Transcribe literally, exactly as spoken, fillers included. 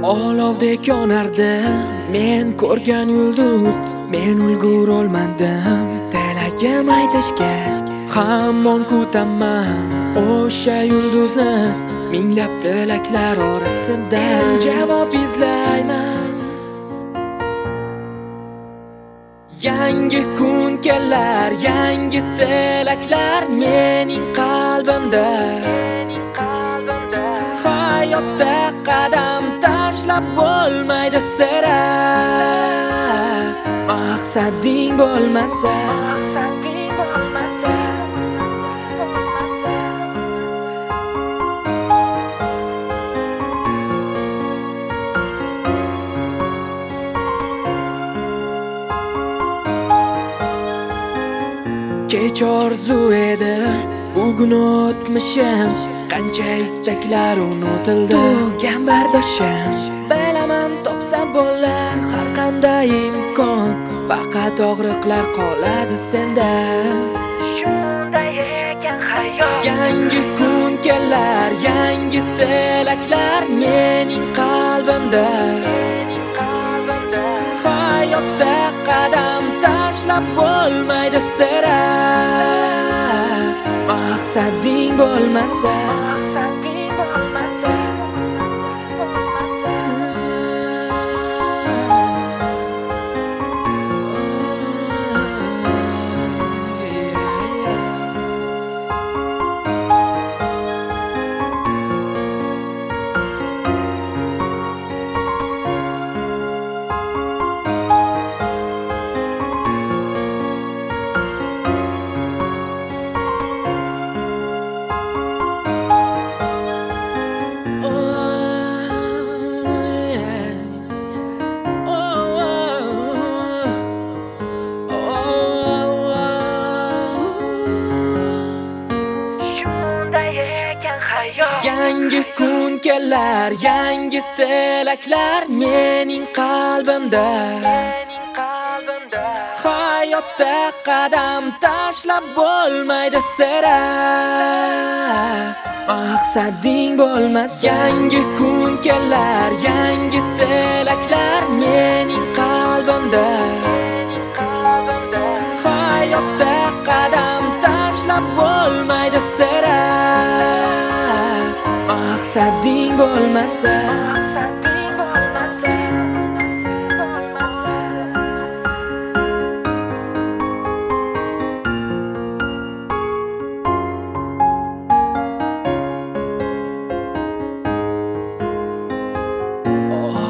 Olovdek yonardi men ko'rgan yulduz. Men ulgur olmadim tilagim aytishga. Hamon kutaman o'sha yulduzni minglab tilaklar orasidan javob izlayman. Yangi kun kelar, yangi tilaklar mening qalbimda. Hayotda qadam tashlab bo'lmaydi sira. Maqsading bo'lmasa, kech orzu edi bugun o'tmishim. Qancha istaklar unutildi tug'gan bardoshim. Bilaman topsa bo'lar har qanday imkon, faqat og'riqlar qoladi senda. Shunday ekan hayot. Yangi kun kelar, yangi tilaklar mening qalbimda. Hayotda qadam tashlab bo'lmaydi sira. Maqsading bo'lmasa, yangi kun kelar, yangi tilaklar mening qalbimda. Hayotda qadam tashlab bo'lmaydi sira. Maqsading bo'lmasa, yangi kun kelar, yangi tilaklar mening qalbimda. Hayotda qadam tashlab bo'lmaydi sira. Maqsading bo'lmasa, oh.